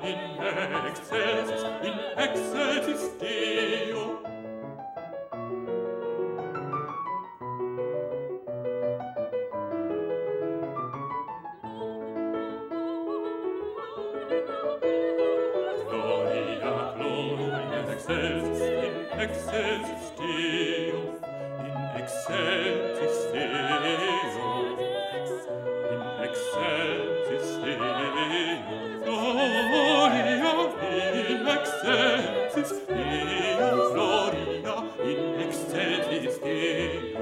in excelsis Deo. Gloria, gloria, in excelsis Deo, in excelsis Deo, in excelsis Deo. Gloria, in excelsis Deo, gloria, in excelsis Deo.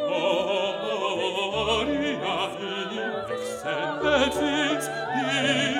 Gloria in excelsis Deo.